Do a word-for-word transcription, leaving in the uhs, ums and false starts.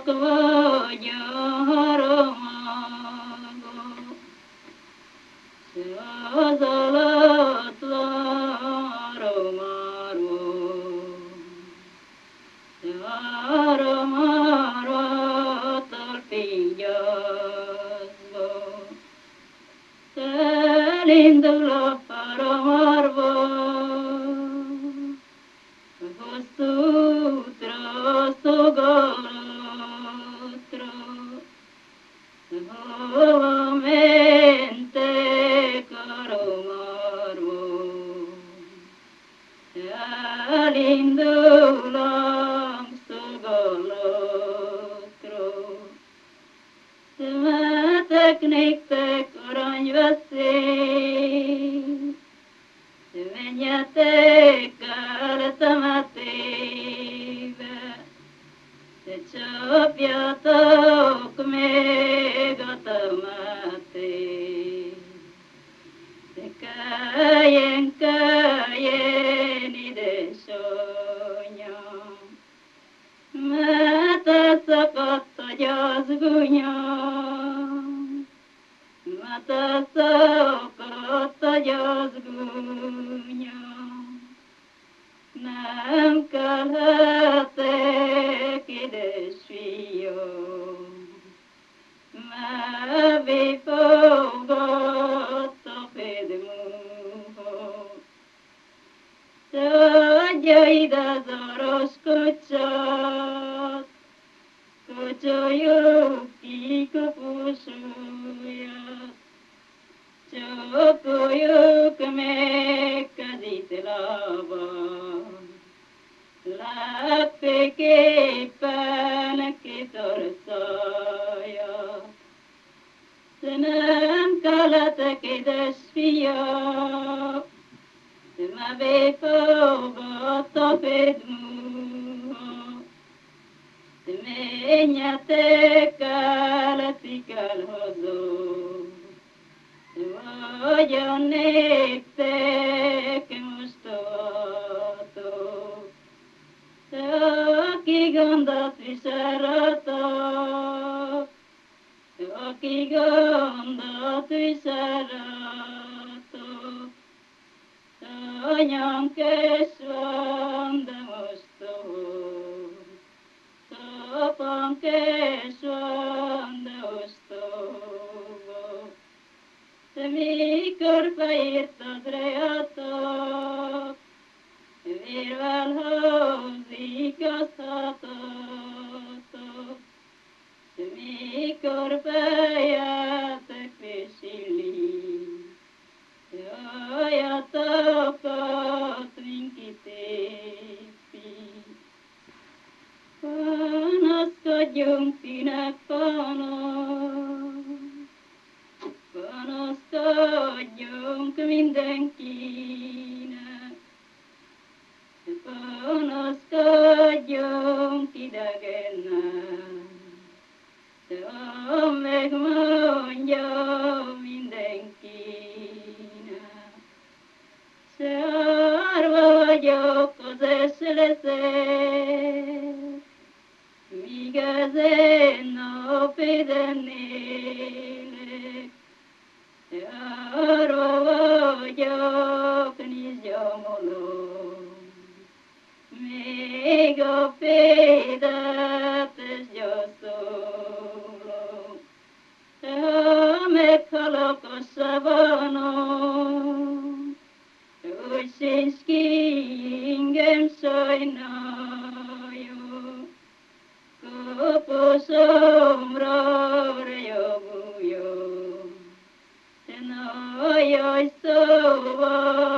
vagy harmago, az alatt laromaro, laromaro torpillazgo, elindul a paramarba, hosszú útra, szolgálatra, hova mentek a romarból. Elindul a szolgálatra, szemetek néktek aranyveszély, menjetek el temetébe, de csapjatok még a temetét. De keljen, keljen, édesanyám, mert elszakadt a gyászgunyám, mert elszakadt a gyászgunyám. Nem kelhetek, édesfiam, mert befogott a fedmuha. Te adja ide zaros kocsát, kocsoljuk ki kapusúját, csókoljuk meg kezét lábát, legfőképpen két orszáját. De nem kelletek, édesfiam, mert befogott a fedmuha. De menjetek el, ti kell haza, vagyon néktek mostohatok. De aki gondot visel rátok, aki gondot visel rátok, anyám kés van, de mostoha, apám kés van, de ostoha. De mikor beírtad rejatok, vérvel hozigazhatatok, de mikor bejöttek pésilni, jajatokat minkitépi. Panaszkodjunk, kinek panasz, panaszkodjunk mindenkinek, panaszkodjunk idegennek, de ha megmondja mindenkinek, se árva vagyok, az es leszek, míg ezen napiden élek. Se árva vagyok, nincs gyomolom, még a fédet is gyászolom. De ha meghalok a savanon, úgy sincs ki ingem sajnáljon, koposomra javuljon. De na, jaj, szóval